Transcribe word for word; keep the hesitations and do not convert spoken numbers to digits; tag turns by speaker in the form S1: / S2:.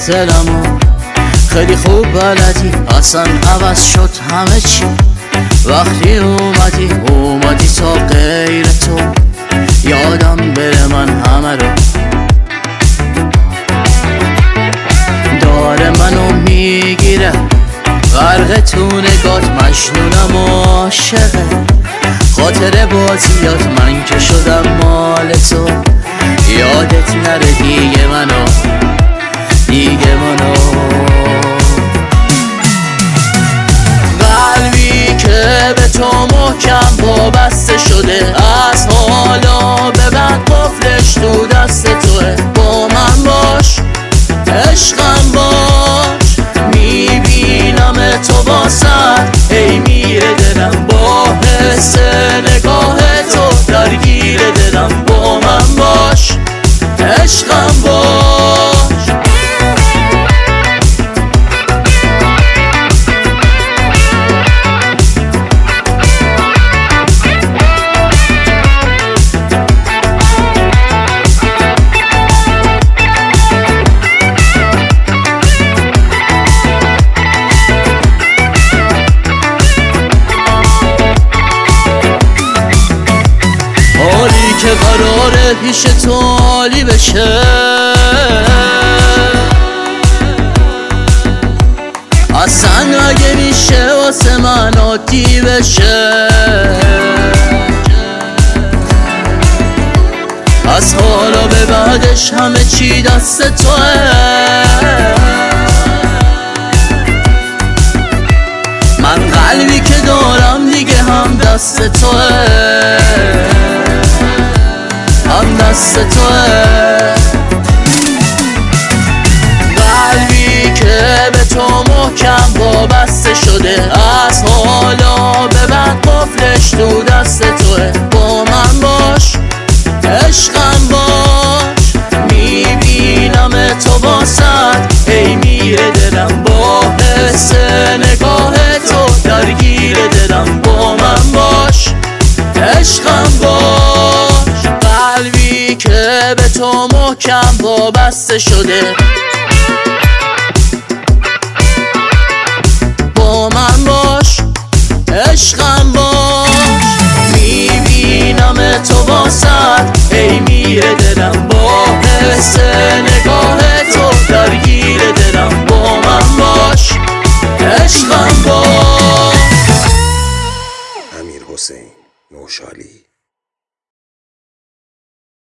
S1: دلمو خیلی خوب بلدی، اصلا عوض شد همه چی وقتی اومدی اومدی تا غیر تو یادم بره من همه رو داره منو میگیره غرق تو نگات مجنونم و عاشقه خاطر بازیات من که شدم مال تو یادت نره دیگه منو دیگه منو قلبی که به تو محکم وابسته شده از حالا به بعد قفلش تو دست توه با من باش عشقم باش میبینم تو واسط ای میره دلم با حس نگاه تو درگیر دلم با من باش عشقم باش که قراره پیش تو عالی بشه اصلا اگه میشه واسه من عادی بشه از حالا به بعدش همه چی دست توه من قلبی که دارم دیگه هم دست توه هم دست توه قلبی که به تو محکم وابسته شده از حالا به بعد قفلش تو دست توه با من باش عشقم باش میبینم تو واسط ای میره دلم با حس نگاه تو درگیر دلم با من باش عشقم باش قلبی که به تو محکم وابسته شده با من باش عشقم باش میبینم تو واسط ای میره دلم با حس نگاه تو درگیر دلم با من باش عشقم باش.
S2: امیرحسین نوشالی.